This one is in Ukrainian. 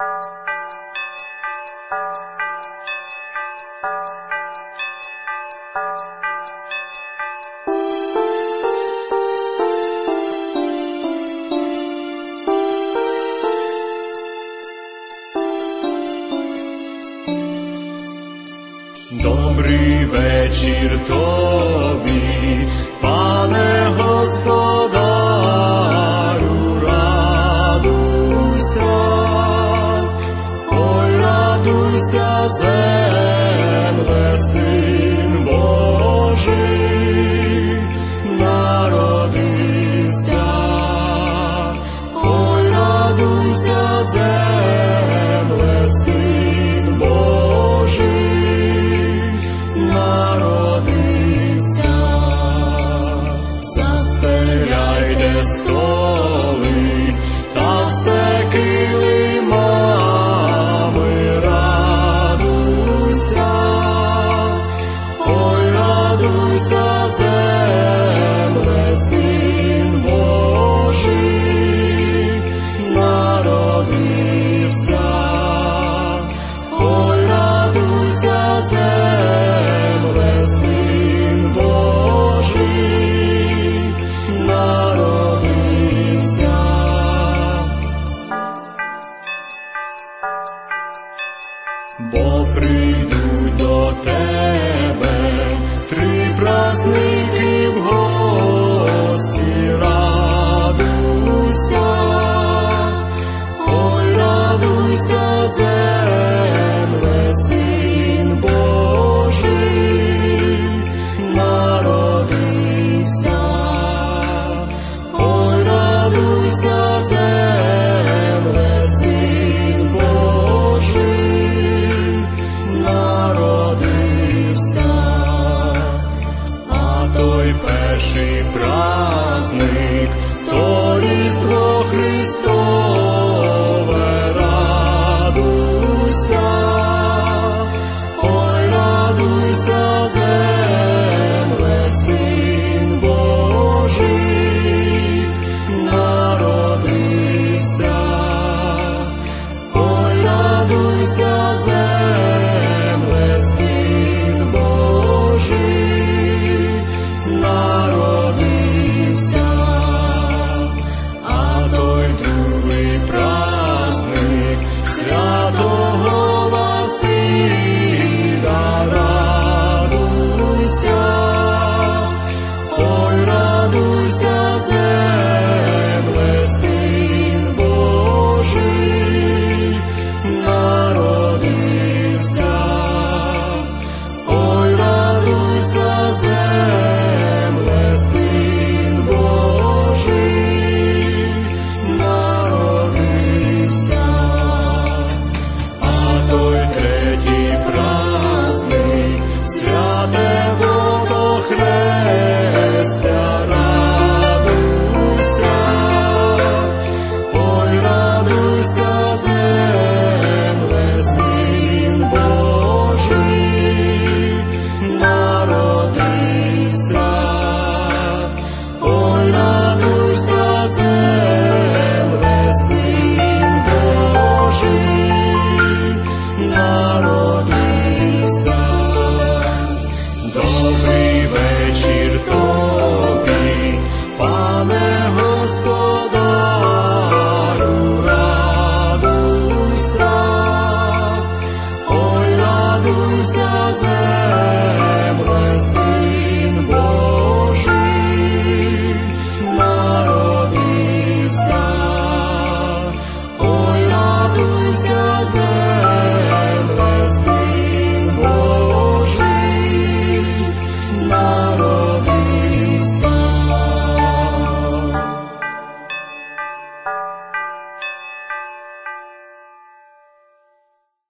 Добрий вечір тобі, пане господарю, радуйся, ой, радуйся, земле, Син Божий народився, ой, радуйся, земле, Син Божий народився. Застеляйте столи та все килимами, радуйся, ой, радуйся, земле, Син Божий народився, ой, радуйся, земле, Син Божий народився. Бо прийдуть до тебе три праздники в гості, радуйся, ой, радуйся, земле,